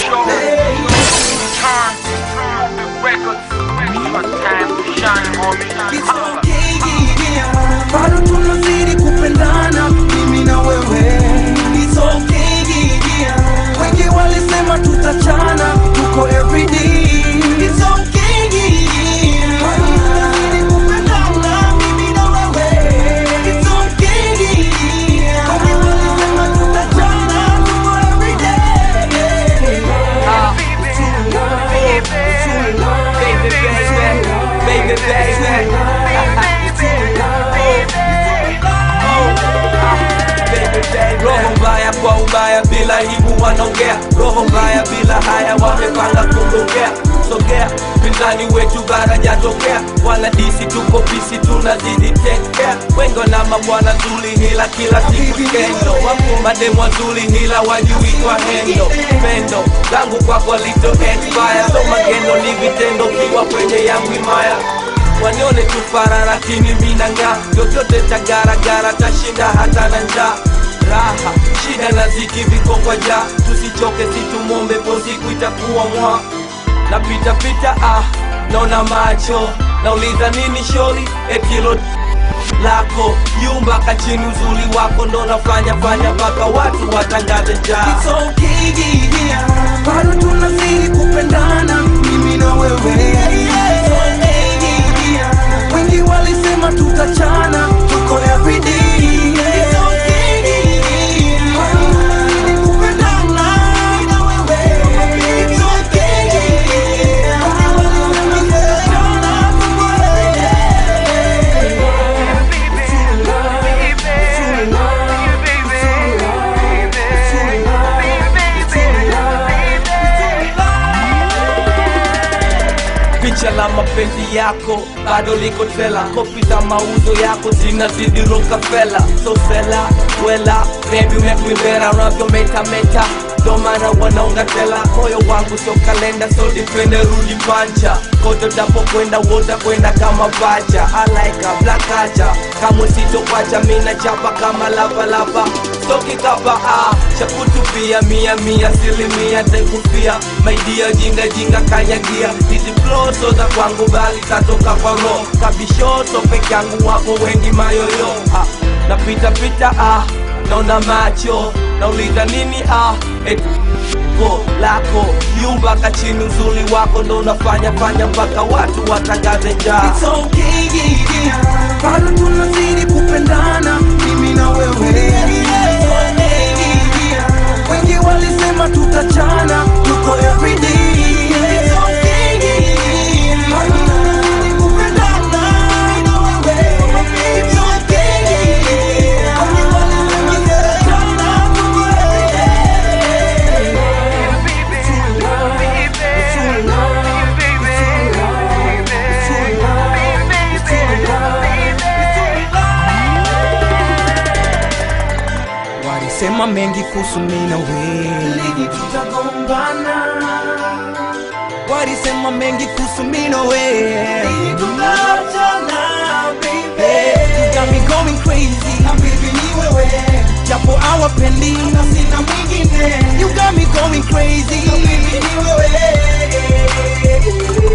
show. Turn the records. It's time to shine, homie. It's okay, yeah. Bado tunazidi kupendana mimi na wewe. It's okay, yeah. Wengi walisema tutachana, tuko everyday. It's okay, yeah. Bado tunazidi kupendana mimi na wewe. It's okay, yeah. Wengi walisema tutachana, tuko everyday. Roho mbaya kwa ubaya bila hibu wanaongea. Roho mbaya bila haya wamepanga kugongea. Sogea, pinzani wetu bara jatokea. Wana disi tuko pisi tunazidi take care. Wengo na mabwana zuli hila kila siku kendo. Wapo mademu wazuli hila wajui kwa hendo. Pendo, zangu kwako lito expire. So magendo ni vitendo kiwa kwenye yangu imaya. Wanione tufara lakini mina nga. Yoyote tagaragara tashinda hata na njaa. Raha, shida na ziki viko kwa ja. Tusichoke situmombe po siku itakuwa mwa. Na pita pita naona macho. Nauliza nini shori, kilo lako. Yumba kachini uzuli wako ndo nafanya mpaka watu watangaze njaa. It's okay, yeah. Bado tunazidi kupendana mimi na wewe. It's okay, yeah. Wengi walisema tutachana, tuko everyday. It's okay, yeah. Bado tunazidi kupendana mimi na wewe. It's okay, yeah. Wengi walisema tutachana, tuko everyday. Picha la mapenzi yako bado liko trela. Kopi za mauzo yako zinazidi Rockefeller. So sela, wela, baby make me better. Unavyo meta ndo maana wanaunga tela. Moyo wangu sio kalenda, so dipende rudi pancha. Koto dapo kwenda woda kwenda kama vacha. I like a black aja, kama sito kwacha mina chapa kama lava. Soki kapa chakutupia mia silimia taikufia. My dear jinga kanyagia. Hizi flow so za kwangu bali katoka kwa roho. Kabisho so peke yangu wapo wengi mayoyo. Na pita naona macho. Nauliza nini eko lako. Yumba kachini uzuli wako ndo nafanya mpaka watu watangaze njaa. It's okay, yeah. Bado tunazidi kupendana mimi na wewe. It's okay, yeah. Wengi walisema tutachana, tuko everyday. It's okay, yeah. Bado tunazidi kupendana mimi na wewe. It's okay, yeah. Wengi walisema tutachana, tuko everyday. Walisema mengi kuhusu mimi na wewe. Lini tutagombana? Walisema mengi kuhusu mimi na wewe. Lini tutaachana, baby? You got me going crazy. Na baby ni wewe. Japo hawapendi na sina mwingine. You got me going crazy. Na baby ni wewe.